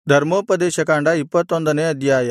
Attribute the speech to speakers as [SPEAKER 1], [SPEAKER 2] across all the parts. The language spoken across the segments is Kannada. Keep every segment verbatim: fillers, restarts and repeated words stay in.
[SPEAKER 1] ಧರ್ಮೋಪದೇಶಕಾಂಡ ಇಪ್ಪತ್ತೊಂದನೇ ಅಧ್ಯಾಯ.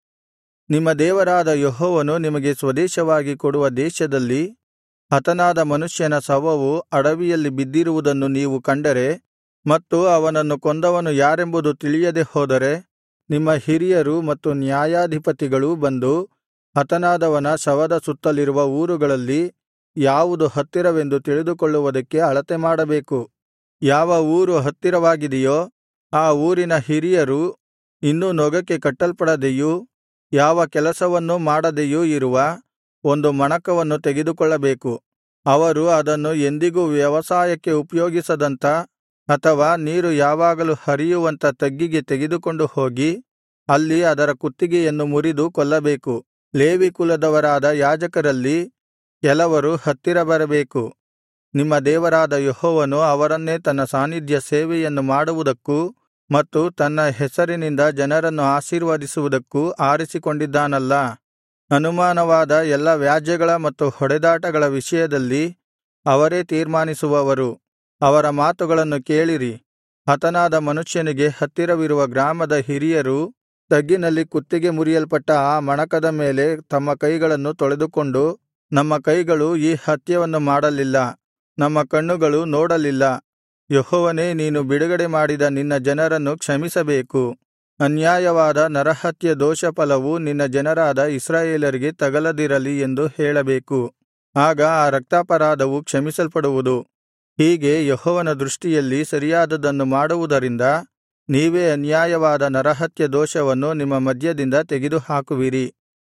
[SPEAKER 1] ನಿಮ್ಮ ದೇವರಾದ ಯೆಹೋವನು ನಿಮಗೆ ಸ್ವದೇಶವಾಗಿ ಕೊಡುವ ದೇಶದಲ್ಲಿ ಹತನಾದ ಮನುಷ್ಯನ ಶವವು ಅಡವಿಯಲ್ಲಿ ಬಿದ್ದಿರುವುದನ್ನು ನೀವು ಕಂಡರೆ ಮತ್ತು ಅವನನ್ನು ಕೊಂದವನು ಯಾರೆಂಬುದು ತಿಳಿಯದೆ ಹೋದರೆ, ನಿಮ್ಮ ಹಿರಿಯರು ಮತ್ತು ನ್ಯಾಯಾಧಿಪತಿಗಳೂ ಬಂದು ಹತನಾದವನ ಶವದ ಸುತ್ತಲಿರುವ ಊರುಗಳಲ್ಲಿ ಯಾವುದು ಹತ್ತಿರವೆಂದು ತಿಳಿದುಕೊಳ್ಳುವುದಕ್ಕೆ ಅಳತೆ ಮಾಡಬೇಕು. ಯಾವ ಊರು ಹತ್ತಿರವಾಗಿದೆಯೋ ಆ ಊರಿನ ಹಿರಿಯರು ಇನ್ನೂ ನೊಗಕ್ಕೆ ಕಟ್ಟಲ್ಪಡದೆಯೂ ಯಾವ ಕೆಲಸವನ್ನೂ ಮಾಡದೆಯೂ ಇರುವ ಒಂದು ಮಣಕವನ್ನು ತೆಗೆದುಕೊಳ್ಳಬೇಕು. ಅವರು ಅದನ್ನು ಎಂದಿಗೂ ವ್ಯವಸಾಯಕ್ಕೆ ಉಪಯೋಗಿಸದಂಥ ಅಥವಾ ನೀರು ಯಾವಾಗಲೂ ಹರಿಯುವಂಥ ತಗ್ಗಿಗೆ ತೆಗೆದುಕೊಂಡು ಹೋಗಿ ಅಲ್ಲಿ ಅದರ ಕುತ್ತಿಗೆಯನ್ನು ಮುರಿದು ಕೊಲ್ಲಬೇಕು. ಲೇವಿ ಕುಲದವರಾದ ಯಾಜಕರಲ್ಲಿ ಕೆಲವರು ಹತ್ತಿರ ಬರಬೇಕು. ನಿಮ್ಮ ದೇವರಾದ ಯೆಹೋವನು ಅವರನ್ನೇ ತನ್ನ ಸಾನ್ನಿಧ್ಯ ಸೇವೆಯನ್ನು ಮಾಡುವುದಕ್ಕೂ ಮತ್ತು ತನ್ನ ಹೆಸರಿನಿಂದ ಜನರನ್ನು ಆಶೀರ್ವದಿಸುವುದಕ್ಕೂ ಆರಿಸಿಕೊಂಡಿದ್ದಾನಲ್ಲಾ. ಅನುಮಾನವಾದ ಎಲ್ಲಾ ವ್ಯಾಜ್ಯಗಳ ಮತ್ತು ಹೊಡೆದಾಟಗಳ ವಿಷಯದಲ್ಲಿ ಅವರೇ ತೀರ್ಮಾನಿಸುವವರು. ಅವರ ಮಾತುಗಳನ್ನು ಕೇಳಿರಿ. ಹತನಾದ ಮನುಷ್ಯನಿಗೆ ಹತ್ತಿರವಿರುವ ಗ್ರಾಮದ ಹಿರಿಯರು ತಗ್ಗಿನಲ್ಲಿ ಕುತ್ತಿಗೆ ಮುರಿಯಲ್ಪಟ್ಟ ಆ ಮಣಕದ ಮೇಲೆ ತಮ್ಮ ಕೈಗಳನ್ನು ತೊಳೆದುಕೊಂಡು, ನಮ್ಮ ಕೈಗಳು ಈ ಹತ್ಯವನ್ನು ಮಾಡಲಿಲ್ಲ, ನಮ್ಮ ಕಣ್ಣುಗಳು ನೋಡಲಿಲ್ಲ. ಯೆಹೋವನೇ, ನೀನು ಬಿಡುಗಡೆ ಮಾಡಿದ ನಿನ್ನ ಜನರನ್ನು ಕ್ಷಮಿಸಬೇಕು. ಅನ್ಯಾಯವಾದ ನರಹತ್ಯ ದೋಷಫಲವು ನಿನ್ನ ಜನರಾದ ಇಸ್ರಾಯೇಲರಿಗೆ ತಗಲದಿರಲಿ ಎಂದು ಹೇಳಬೇಕು. ಆಗ ಆ ರಕ್ತಾಪರಾಧವು ಕ್ಷಮಿಸಲ್ಪಡುವುದು. ಹೀಗೆ ಯೆಹೋವನ ದೃಷ್ಟಿಯಲ್ಲಿ ಸರಿಯಾದದ್ದನ್ನು ಮಾಡುವುದರಿಂದ ನೀವೇ ಅನ್ಯಾಯವಾದ ನರಹತ್ಯ ದೋಷವನ್ನು ನಿಮ್ಮ ಮಧ್ಯದಿಂದ ತೆಗೆದುಹಾಕುವಿರಿ.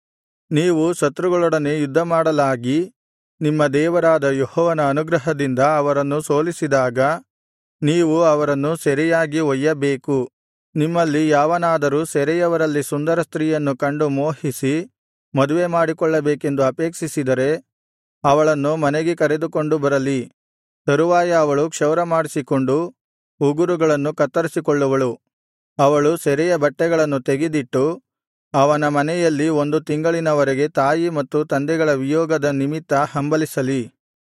[SPEAKER 1] ನೀವು ಶತ್ರುಗಳೊಡನೆ ಯುದ್ಧಮಾಡಲಾಗಿ ನಿಮ್ಮ ದೇವರಾದ ಯೆಹೋವನ ಅನುಗ್ರಹದಿಂದ ಅವರನ್ನು ಸೋಲಿಸಿದಾಗ ನೀವು ಅವರನ್ನು ಸೆರೆಯಾಗಿ ಒಯ್ಯಬೇಕು. ನಿಮ್ಮಲ್ಲಿ ಯಾವನಾದರೂ ಸೆರೆಯವರಲ್ಲಿ ಸುಂದರ ಸ್ತ್ರೀಯನ್ನು ಕಂಡು ಮೋಹಿಸಿ ಮದುವೆ ಮಾಡಿಕೊಳ್ಳಬೇಕೆಂದು ಅಪೇಕ್ಷಿಸಿದರೆ ಅವಳನ್ನು ಮನೆಗೆ ಕರೆದುಕೊಂಡು ಬರಲಿ. ತರುವಾಯ ಅವಳು ಕ್ಷೌರಮಾಡಿಸಿಕೊಂಡು ಉಗುರುಗಳನ್ನು ಕತ್ತರಿಸಿಕೊಳ್ಳುವಳು. ಅವಳು ಸೆರೆಯ ಬಟ್ಟೆಗಳನ್ನು ತೆಗೆದಿಟ್ಟು ಅವನ ಮನೆಯಲ್ಲಿ ಒಂದು ತಿಂಗಳಿನವರೆಗೆ ತಾಯಿ ಮತ್ತು ತಂದೆಗಳ ವಿಯೋಗದ ನಿಮಿತ್ತ ಹಂಬಲಿಸಲಿ.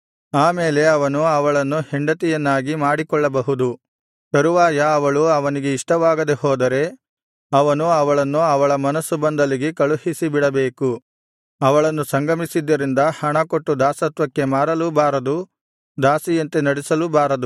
[SPEAKER 1] ಆಮೇಲೆ ಅವನು ಅವಳನ್ನು ಹೆಂಡತಿಯನ್ನಾಗಿ ಮಾಡಿಕೊಳ್ಳಬಹುದು. ತರುವಾಯ ಅವಳು ಅವನಿಗೆ ಇಷ್ಟವಾಗದೆ ಹೋದರೆ ಅವನು ಅವಳನ್ನು ಅವಳ ಮನಸ್ಸು ಬಂದಲ್ಲಿಗೆ ಕಳುಹಿಸಿಬಿಡಬೇಕು. ಅವಳನ್ನು ಸಂಗಮಿಸಿದ್ದರಿಂದ ಹಣ ಕೊಟ್ಟು ದಾಸತ್ವಕ್ಕೆ ಮಾರಲೂ ಬಾರದು, ದಾಸಿಯಂತೆ ನಡೆಸಲೂ ಬಾರದು.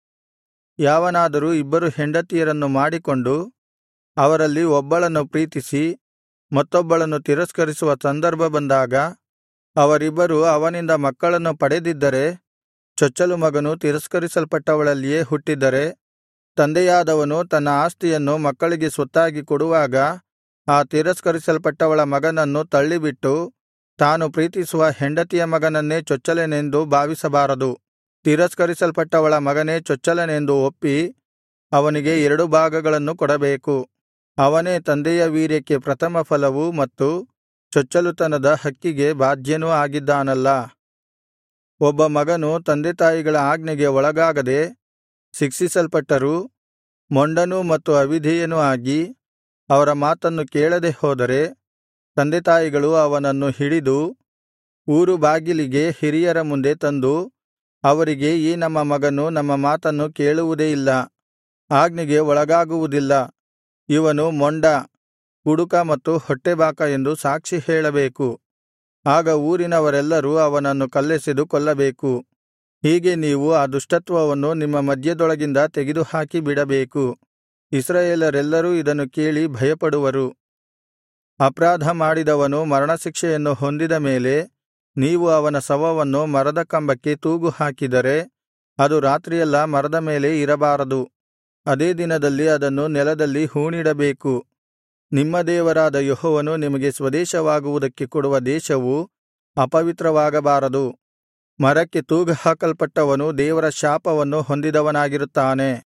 [SPEAKER 1] ಯಾವನಾದರೂ ಇಬ್ಬರು ಹೆಂಡತಿಯರನ್ನು ಮಾಡಿಕೊಂಡು ಅವರಲ್ಲಿ ಒಬ್ಬಳನ್ನು ಪ್ರೀತಿಸಿ ಮತ್ತೊಬ್ಬಳನ್ನು ತಿರಸ್ಕರಿಸುವ ಸಂದರ್ಭ ಬಂದಾಗ ಅವರಿಬ್ಬರು ಅವನಿಂದ ಮಕ್ಕಳನ್ನು ಪಡೆದಿದ್ದರೆ, ಚೊಚ್ಚಲು ಮಗನು ತಿರಸ್ಕರಿಸಲ್ಪಟ್ಟವಳಲ್ಲಿಯೇ ಹುಟ್ಟಿದ್ದರೆ, ತಂದೆಯಾದವನು ತನ್ನ ಆಸ್ತಿಯನ್ನು ಮಕ್ಕಳಿಗೆ ಸ್ವತ್ತಾಗಿ ಕೊಡುವಾಗ ಆ ತಿರಸ್ಕರಿಸಲ್ಪಟ್ಟವಳ ಮಗನನ್ನು ತಳ್ಳಿಬಿಟ್ಟು ತಾನು ಪ್ರೀತಿಸುವ ಹೆಂಡತಿಯ ಮಗನನ್ನೇ ಚೊಚ್ಚಲನೆಂದು ಭಾವಿಸಬಾರದು. ತಿರಸ್ಕರಿಸಲ್ಪಟ್ಟವಳ ಮಗನೇ ಚೊಚ್ಚಲನೆಂದು ಒಪ್ಪಿ ಅವನಿಗೆ ಎರಡು ಭಾಗಗಳನ್ನು ಕೊಡಬೇಕು. ಅವನೇ ತಂದೆಯ ವೀರ್ಯಕ್ಕೆ ಪ್ರಥಮ ಫಲವೂ ಮತ್ತು ಚೊಚ್ಚಲುತನದ ಹಕ್ಕಿಗೆ ಬಾಧ್ಯನೂ ಆಗಿದ್ದಾನಲ್ಲಾ. ಒಬ್ಬ ಮಗನು ತಂದೆತಾಯಿಗಳ ಆಜ್ಞೆಗೆ ಒಳಗಾಗದೆ ಶಿಕ್ಷಿಸಲ್ಪಟ್ಟರೂ ಮೊಂಡನೂ ಮತ್ತು ಅವಿಧೇಯನೂ ಆಗಿ ಅವರ ಮಾತನ್ನು ಕೇಳದೆ ಹೋದರೆ, ತಂದೆತಾಯಿಗಳು ಅವನನ್ನು ಹಿಡಿದು ಊರು ಬಾಗಿಲಿಗೆ ಹಿರಿಯರ ಮುಂದೆ ತಂದು ಅವರಿಗೆ, ಈ ನಮ್ಮ ಮಗನು ನಮ್ಮ ಮಾತನ್ನು ಕೇಳುವುದೇ ಇಲ್ಲ, ಆಜ್ಞೆಗೆ ಒಳಗಾಗುವುದಿಲ್ಲ, ಇವನು ಮೊಂಡ, ಕುಡುಕ ಮತ್ತು ಹೊಟ್ಟೆಬಾಕ ಎಂದು ಸಾಕ್ಷಿ ಹೇಳಬೇಕು. ಆಗ ಊರಿನವರೆಲ್ಲರೂ ಅವನನ್ನು ಕಲ್ಲೆಸೆದು ಕೊಲ್ಲಬೇಕು. ಹೀಗೆ ನೀವು ಆ ದುಷ್ಟತ್ವವನ್ನು ನಿಮ್ಮ ಮಧ್ಯದೊಳಗಿಂದ ತೆಗೆದುಹಾಕಿ ಬಿಡಬೇಕು. ಇಸ್ರಾಯೇಲರೆಲ್ಲರೂ ಇದನ್ನು ಕೇಳಿ ಭಯಪಡುವರು. ಅಪರಾಧ ಮಾಡಿದವನು ಮರಣಶಿಕ್ಷೆಯನ್ನು ಹೊಂದಿದ ಮೇಲೆ ನೀವು ಅವನ ಶವವನ್ನು ಮರದ ಕಂಬಕ್ಕೆ ತೂಗು ಹಾಕಿದರೆ ಅದು ರಾತ್ರಿಯೆಲ್ಲಾ ಮರದ ಮೇಲೆ ಇರಬಾರದು. ಅದೇ ದಿನದಲ್ಲಿ ಅದನ್ನು ನೆಲದಲ್ಲಿ ಹೂಣಿಡಬೇಕು. ನಿಮ್ಮ ದೇವರಾದ ಯೆಹೋವನು ನಿಮಗೆ ಸ್ವದೇಶವಾಗುವುದಕ್ಕೆ ಕೊಡುವ ದೇಶವು ಅಪವಿತ್ರವಾಗಬಾರದು. ಮರಕ್ಕೆ ತೂಗಹಾಕಲ್ಪಟ್ಟವನು ದೇವರ ಶಾಪವನ್ನು ಹೊಂದಿದವನಾಗಿರುತ್ತಾನೆ.